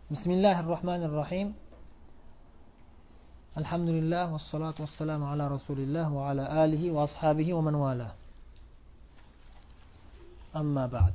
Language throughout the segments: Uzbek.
Bismillahirrohmanirrohim. Alhamdulillah vassalatu vassalamu ala rasulillah va ala alihi va ashabihi va man wala. Amma ba'd.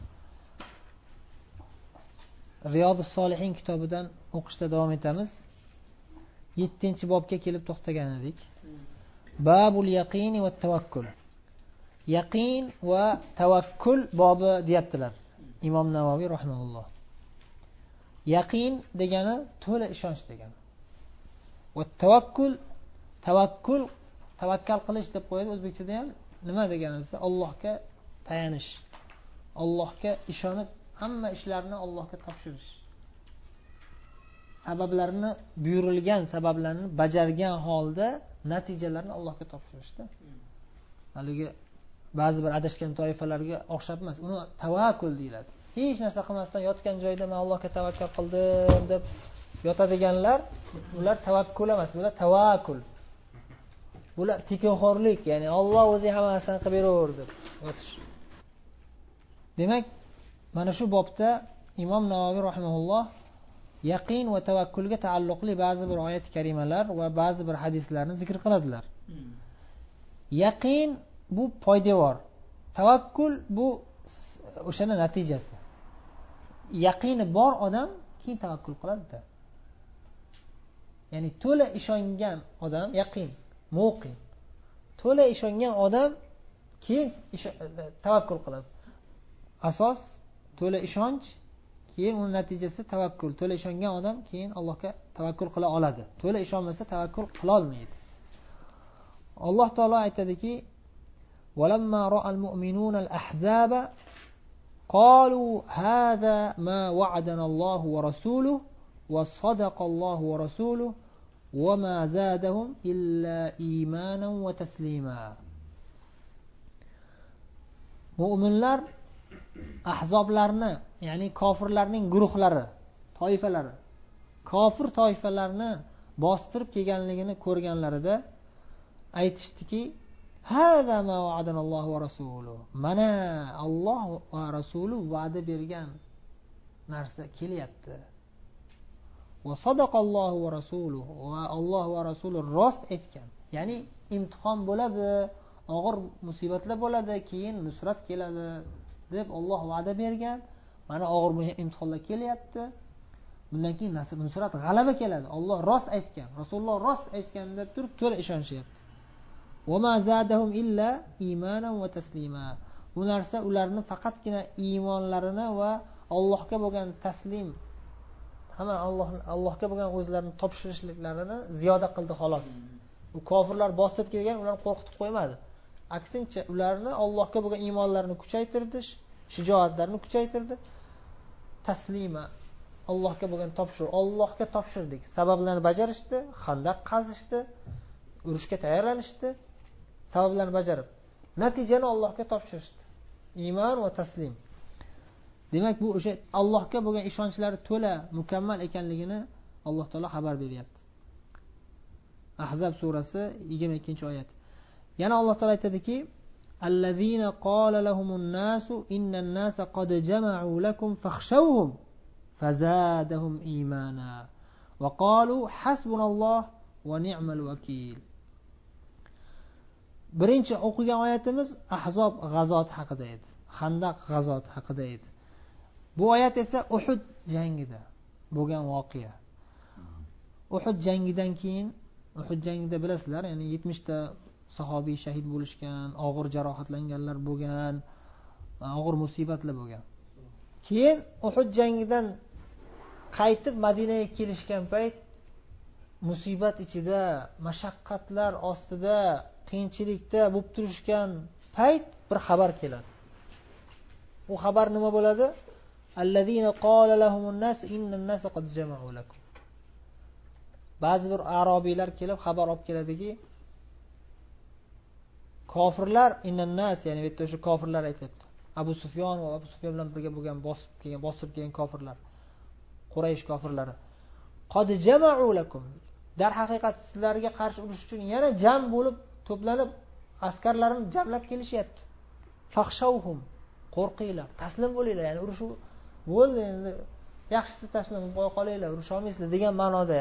Riyodus Solihin kitobidan o'qishda davom etamiz. 7-bobga kelib to'xtagan edik. Babul yaqin va tavakkul. Yaqin va tavakkul bobi deyaptilar Imom Navoiy rahimahulloh. Yaqin degani to'la ishonch degani. Va tavakkul tavakkal qilish deb qo'yadi o'zbekchada ham. Nima degani esa Allohga tayanish. Allohga ishonib hamma ishlarni Allohga topshirish. Sabablarni buyurilgan sabablarni bajargan holda natijalarni Allohga topshirishda. Haligi ba'zi bir adashgan toifalarga o'xshab emas, uni tavakkul deyiladi. Hech narsa qilmasdan yotgan joyda men Allohga tavakkal qildim deb yotadiganlar, ular tavakkul emas, bular tavakkul. Bular tekinxo'rlik, ya'ni Alloh o'zi hamma narsani qilib beraver deb yotish. Demak, mana shu bobda Imom Navoiy rahimahulloh yaqin va tavakkulga taalluqli ba'zi bir oyat karimalar va ba'zi bir hadislarni zikr qiladilar. Yaqin bu poydevor. Tavakkul bu o'shaning natijasi. Yaqini bor odam keyin tavakkul qiladi. Ya'ni to'la ishongan odam yaqin, muqin. To'la ishongan odam keyin tavakkul qiladi. Asos to'la ishonch, keyin uning natijasi tavakkul. To'la ishongan odam keyin Allohga tavakkul qila oladi. To'la ishonmasa tavakkul qila olmaydi. Alloh taolo aytadiki: "Walamma ra'al mu'minuna al-ahzaba qalu hadha ma wa'adana Allahu wa rasuluhu wa sadaqa Allahu wa rasuluhu wa ma zadahum illa imanan wa taslima." Mu'minlar ahzoblarni, ya'ni kofirlarning guruhlari, toifalari, kofir toifalarni bostirib kelganligini ko'rganlarida aytishdiki: "Hada ma wa'adanallohu va rasuluhu." Mana Alloh va rasuli va'da bergan narsa kelyapti. Va sadaqallohu va rasuluhu, va Alloh va rasuli rost aytgan. Ya'ni imtihon bo'ladi, og'ir musibatlar bo'ladi, keyin nusrat keladi deb Alloh va'da bergan. Mana og'ir imtihonlar kelyapti. Bundan keyin nasr, nusrat, g'alaba keladi. Alloh rost aytgan, Rasululloh rost aytgan deb turib to'la ishonishyapti. Va ma zadahum illa imanan va taslima. Bu narsa ularni faqatgina iymonlarini va Allohga bo'lgan taslim, hamma Allohga bo'lgan o'zlarini topshirishliklarini ziyoda qildi xolos. Bu kofirlar bosib kelgan, ularni qo'rqitib qo'ymadi. Aksincha, ularni Allohga bo'lgan iymonlarini kuchaytirdi, shijoatlarini kuchaytirdi. Taslima, Allohga bo'lgan Allohga topshirdik. Sabablarni bajarishdi, xandaq qazishdi, urushga tayyorlanishdi, sabablarni bajarib, natijani Allohga topshirishdi. Iymon va taslim. Demak, bu o'sha Allohga bo'lgan ishonchlari to'la, mukammal ekanligini Alloh taolo xabar beryapti. Ahzab surasi 22-oyat. Yana Alloh taolo aytadiki: "Allazina qala lahumun nasu innan nasa qad jama'u lakum fakhshawhum fazadahum imana wa qalu hasbunalloh va ni'mal vakil." Birinchi o'qigan oyatimiz Ahzob g'azoti haqida edi. Xandaq g'azoti haqida edi. Bu oyat esa Uhud jangida bo'lgan voqea. Uhud jangidan keyin, Uhud jangida bilasizlar, ya'ni 70 ta sahobiy shahid bo'lishgan, og'ir jarohatlanganlar bo'lgan, og'ir musibatlar bo'lgan. Keyin Uhud jangidan qaytib Madinaga kelishgan payt musibat ichida, mashaqqatlar ostida, qiyinchilikda bo'lib turishgan payt bir xabar keladi. U xabar nima bo'ladi? Allazina qala lahumun nas innan nas qad jama'u lakum. Ba'zi bir arabiylar kelib xabar olib keladiki, kofirlar innan nas, ya'ni bu yerda o'sha kofirlar aytibdi. Abu Sufyon va Abu Sufyon bilan birga bo'lgan bosib kelgan kofirlar, Quraysh kofirlari. Qad jama'u lakum. Dar haqiqat sizlarga qarshi urush uchun yana jam bo'lib, to'planib, askarlarini jamlab kelishyapti. Fakhshawhum, qo'rqinglar, taslim bo'linglar, ya'ni urush bo'ldi endi, yaxshisi tashlab qo'ya qolinglar, urusha olmaysizlar degan ma'noda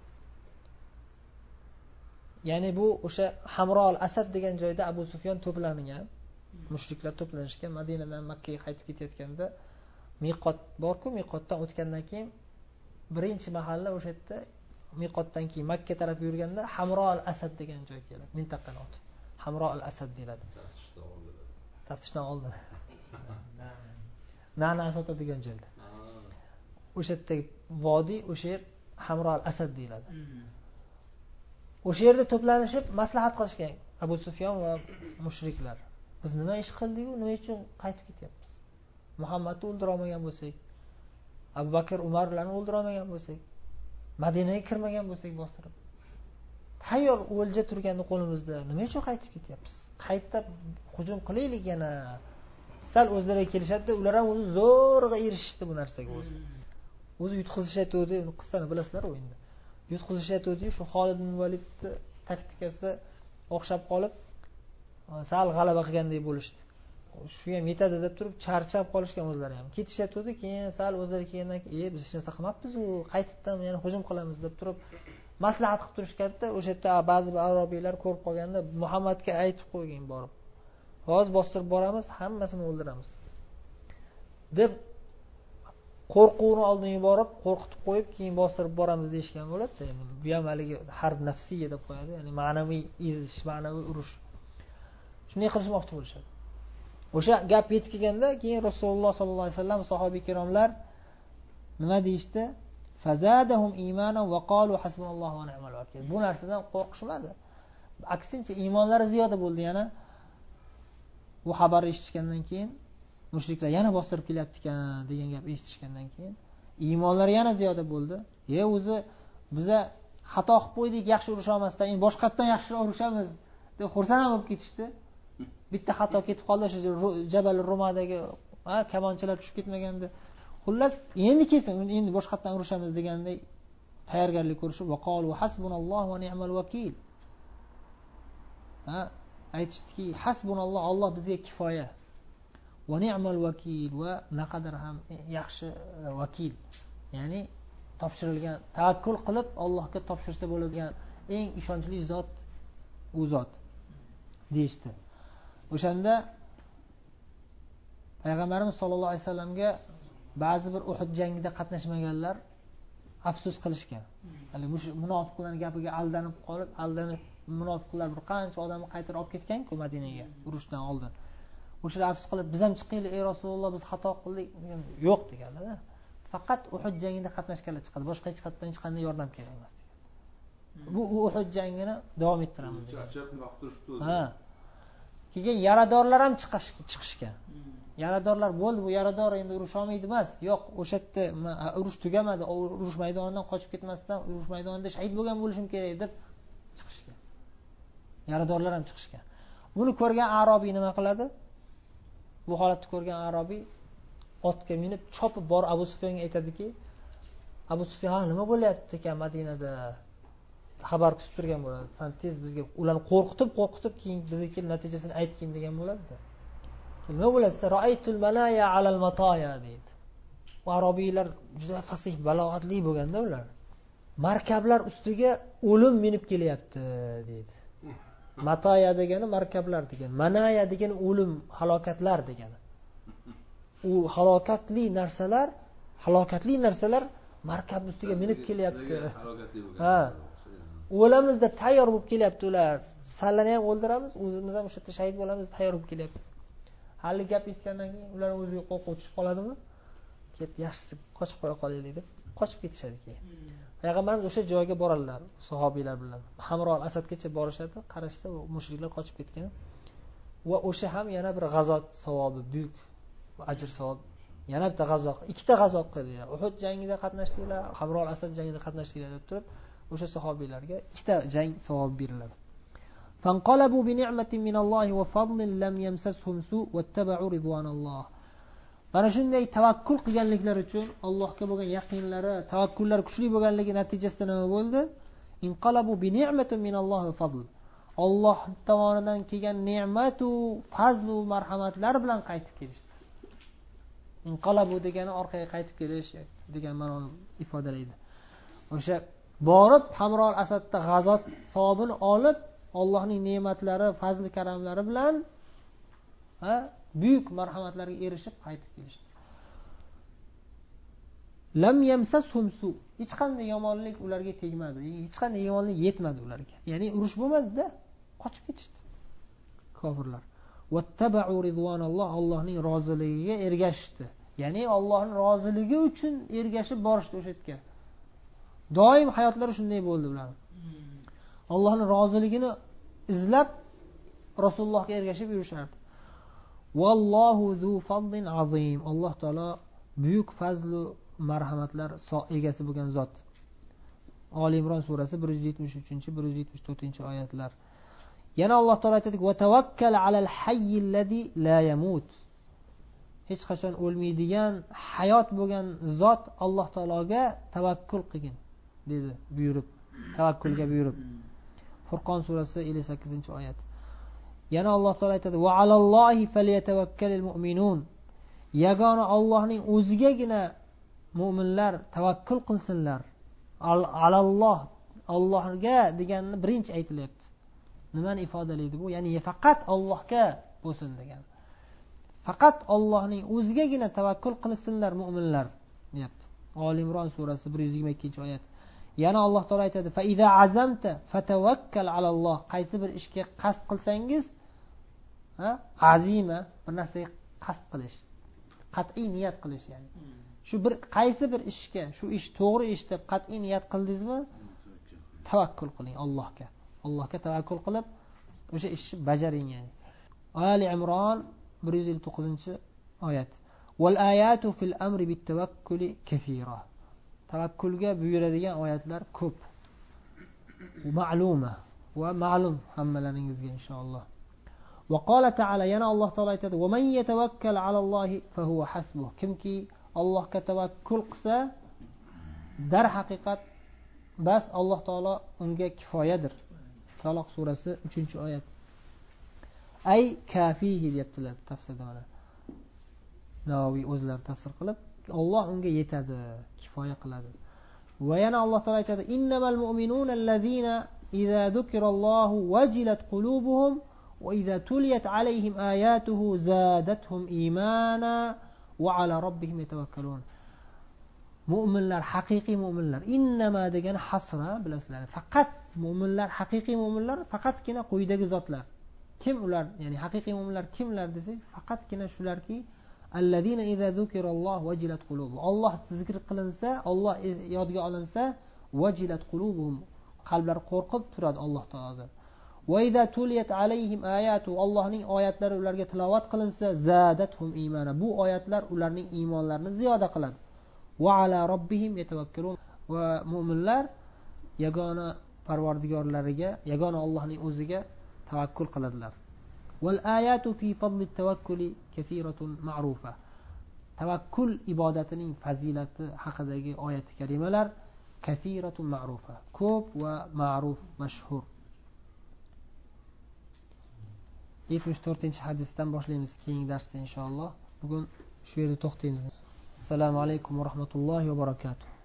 ya'ni bu o'sha Hamro al-Asad degan joyda Abu Sufyon to'plangan, mushriklar to'planishgan, Madinadan Makkaga qaytib ketayotganda miqot bor-ku, miqotdan o'tgandan keyin birinchi mahalla o'sha yerda miqotdan keyin Makka taraf yurganda Hamro al-Asad degan joy keladi, mintaqani oti. Hamro al-Asad deyiladi. Taftishdan oldin. Na'na sotadigan joyda. O'sha yerdagi vodiy, o'sha yer Hamro al-Asad deyiladi. O'sha yerda to'planishib maslahat qilishgan Abu Sufyon va mushriklar. Biz nima ish qildik-ku, nima uchun qaytib ketyapmiz? Muhammadni o'ldira olmagan bo'lsak, Abu Bakr, Umarlarni o'ldira olmagan bo'lsak, Madinaga kirmagan bo'lsak bostirib. Tayyor o'lja turganda qo'limizda, nima uchun qaytib ketyapmiz? Qaytib hujum qilaylik yana. Sal o'zlariga kelishadi, ular ham o'zi zo'rg'a erishishdi bu narsaga o'zi. O'zi yutqizishayotdi, uni qissani bilasizlar o'yinda. Yutqizishayotdi, shu Xolid ibn Validning taktikasi o'xshab qolib, sal g'alaba qilgandek bo'lishdi. Shu ham yetadi deb turib charchab qolishgan o'zlari ham. Ketishayotdi, keyin sal o'zlari kelgandan keyin biz hech narsa qilmabmiz-ku, qaytibdan yana hujum qilamiz deb turib maslahat qilib turishganda, o'sha yerda ba'zi arabiylar ko'rib qolganda Muhammadga aytib qo'ygan borib. Hozir bostirib boramiz, hammasini o'ldiramiz deb qo'rquvni oldin yuborib, qo'rqitib qo'yib, keyin bostirib boramiz deyishgan bo'ladi. Ya'ni bu ham haligi harb nafsiy deb qo'yadi, ya'ni ma'naviy ezish, ma'naviy urush. Shunday qilishmoqchi bo'lishadi. O'sha gap yetib kelganda, keyin Rasululloh sollallohu alayhi vasallam, sahobiy kiromlar nima deyishdi? Fazadahum imanan va qalu hasbunallohu va ni'mal vakil. Bu narsadan qo'rqishmadi. Aksincha iymonlari ziyoda bo'ldi yana. Bu xabarni eshitishgandan keyin mushriklar yana bostirib kelyapti ekan degan gap eshitishgandan keyin iymonlari yana ziyoda bo'ldi. O'zi biza xato qilib qo'ydik, yaxshi urusha olmasdan, endi boshqatdan yaxshi urushamiz deb xursand bo'lib ketishdi. Bitta xato ketib qoldi, shu Jabal Rumadagi kamonchilar tushib ketmaganda. Xullas, endi kelsin, endi boshqatdan urushamiz deganday tayyorgarlik ko'rishib, va qalu hasbunallohu va ni'mal vakil. Aytishdiki, hasbunalloh, Alloh bizga kifoya. Va ni'mal vakil, va naqadar ham yaxshi vakil. Ya'ni topshirilgan, tavakkul qilib Allohga topshirsa bo'ladigan eng ishonchli zot u zot deyishdi. O'shanda Payg'ambarimiz sollallohu alayhi vasallamga ba'zi bir Uhud jangida qatnashmaganlar afsus qilishgan. Hali munofiqlarning gapiga aldanib qolib, munofiqlar bir qancha odamni qaytarib olib ketgan-ku Madinaga urushdan oldin. O'shalar afsus qilib, biz ham chiqaylik, ey Rasululloh, biz xato qildik. Yo'q deganlar. Faqat Uhud jangida qatnashganlar chiqadi. Boshqa hech qayerdan hech qanday yordam kerak emas degan. Bu Uhud jangini davom ettiramiz degan. Keyin yaradorlar ham chiqishgan. Yaradorlar bo'ldi, bu yarador endi urusha olmaydi emas. Yo'q, o'sha yerda urush tugamadi, urush maydonidan qochib ketmasdan urush maydonida shahid bo'lgan bo'lishim kerak deb chiqishgan. Yaradorlar ham chiqishgan. Buni ko'rgan Arobiy nima qiladi? Bu holatni ko'rgan Arobiy otga minib chopib bor Abu Sufyonga aytadiki, Abu Sufyon nima bo'lyapti ekan Madinada? Xabar kutib turgan bo'ladi. Sen tez bizga ularni qo'rqitib keyin bizga kelib natijasini aytgin degan bo'ladi. Nima bo'ladi? Ra'aytul manaya alal mataya deydi. Bu arabiylar juda fasih, balog'atli bo'lganda ular. Markablar ustiga o'lim minib kelyapti deydi. Mataya degani markablar degani, manaya degani o'lim, halokatlar degani. U halokatli narsalar markab ustiga minib kelyapti. O'lamiz deb tayyor bo'lib kelyapti ular. Sallani ham o'ldiramiz, o'zimiz ham o'sha yerda shahid bo'lamiz, tayyor bo'lib kelyapti. Hali gap eshitgandan keyin ular o'ziga qo'rquv tushib qoladimi? Yaxshisi qochib qo'ya qolaylik deb qochib ketishadi keyin. Payg'ambarimiz o'sha joyga boradilar, sahobiylar bilan. Hamro al-Asadgacha borishadi, qarashsa u mushriklar qochib ketgan. Va o'sha ham yana bir g'azot savobi, buyuk ajr savob. Yana bitta g'azo, ikkita g'azo qildilar. Uhud jangida qatnashdinglar, Hamro al-Asad jangida qatnashdinglar deb turib, o'sha sahobiylarga ikkita jang savob beriladi. Fanqalabu bi ni'matin minallohi va fadlin lam yamsashum su wattaba'u ridwanalloh. Mana shunday tavakkul qilganliklari uchun Allohga bo'lgan yaqinlari, tavakkullari kuchli bo'lganligi natijasida nima bo'ldi? Inqalabu bi ni'matin minallohi va fadl. Alloh tomonidan kelgan ne'mat va fazl va marhamatlar bilan qaytib kelishdi. inqalabu degani orqaga qaytib kelish degan ma'noni ifodalaydi. O'sha borib Hamrol Asadda g'azot savobini olib, Allohning ne'matlari, fazli karamlari bilan buyuk marhamatlarga erishib qaytib kelishdi. Lam yamsashum su, hech qanday yomonlik ularga tegmadi, hech qanday yomonlik yetmadi ularga. Ya'ni urush bo'lmadi-da, qochib ketishdi kofirlar. Wattaba'u ridvanalloh, Allohning roziligiga ergashishdi. Ya'ni Allohning roziligi uchun ergashib borishdi o'sha yerga. Doim hayotlari shunday bo'ldi ular. Allohning roziligini izlab Rasulullohga ergashib yurishardi. Vallohu zu fadlin azim. Alloh taolo buyuk fazl va marhamatlar egasi bo'lgan zot. Ali Imron surasi 173-174-oyatlar. Yana Alloh taolo aytadi: "Va tawakkal alal hayyil-ladzi la yamut." Hech qachon o'lmaydigan, hayot bo'lgan zot Alloh taologa tavakkul qilgin dedi buyurib, tavakkulga buyurib. Furqon surasi 58-oyat. Yana Alloh taolo aytadi: "Va alallohi falyatawakkalul mu'minun." Yagona Allohning o'zigagina mu'minlar tavakkul qilsinlar. Alalloh, Allohga deganni birinchi aytilyapti. Nimani ifodalaydi bu? Ya'ni faqat Allohga bo'lsin degan. Faqat Allohning o'zigagina tavakkul qilsinlar mu'minlar, deyapti. Ali Imron surasi 122-oyat. Yana Alloh taolo aytadi: "Fa iza azamta fatawakkal alalloh." Qaysi bir ishga qasd qilsangiz, azima, bir narsaga qasd qilish, qat'iy niyat qilish, ya'ni shu bir qaysi bir ishga, shu ish to'g'ri ish deb qat'iy niyat qildingizmi, tavakkul qiling Allohga. Allohga tavakkul qilib o'sha ishni bajaring, ya'ni. Ali Imron 159-oyat. Wal ayatu fil amri bit tawakkuli kaseera. Tavakkulga buyuradigan oyatlar ko'p. Ma'luma va ma'lum hammalaringizga inshaalloh. Va qala ta'ala, yana Alloh taolo aytadi: "Va man yatawakkal alallohi fa huwa hasbuh." Kimki Allohga tavakkul qilsa, dar haqiqat bas Alloh taolo unga kifoyadir. Taloq surasi 3-oyat. Ay kafihi deyaptilar tafsirda mana. Navoiy o'zlari tafsir qilib, Alloh unga yetadi, kifoya qiladi. Va yana Alloh taolo aytadi: "Innamal mu'minuna allazina idza zukirallohu wajilat qulubuhum va idza tuliyat alayhim ayatuhu zadatuhum imana va ala robbihim yatawakkalun." Mu'minlar, haqiqiy mu'minlar. Innama degani hasra, bilasizlar. Faqat mu'minlar, haqiqiy mu'minlar faqatgina quyidagi zotlar. Kim ular? Ya'ni haqiqiy mu'minlar kimlar desangiz, faqatgina shularki, allazina idza zukirallohu wajilat qulubuhum. Alloh zikr qilinsa, Alloh yodga olinsa, wajilat qulubuhum. Qalblari qo'rqib turadi Alloh taolodan. Va idza tuliyat alayhim ayatu. Allohning oyatlari ularga tilovat qilinsa, zadatuhum imana. Bu oyatlar ularning iymonlarini ziyoda qiladi. Va ala robbihim yatawakkalun. Va mu'minlar yagona parvardigorlariga, yagona Allohning o'ziga tavakkul qiladilar. Wal ayatu fi fadli tawakkuli kaseeratun ma'rufa. Tavakkul ibodatining fazilati haqidagi oyat-i karimalar kaseeratun ma'rufa, ko'p va ma'ruf, mashhur. 74-hadisdan boshlaymiz keyingi darsda inshaalloh. Bugun shu yerda to'xtaymiz. Assalomu alaykum va rahmatullohi va barakatuh.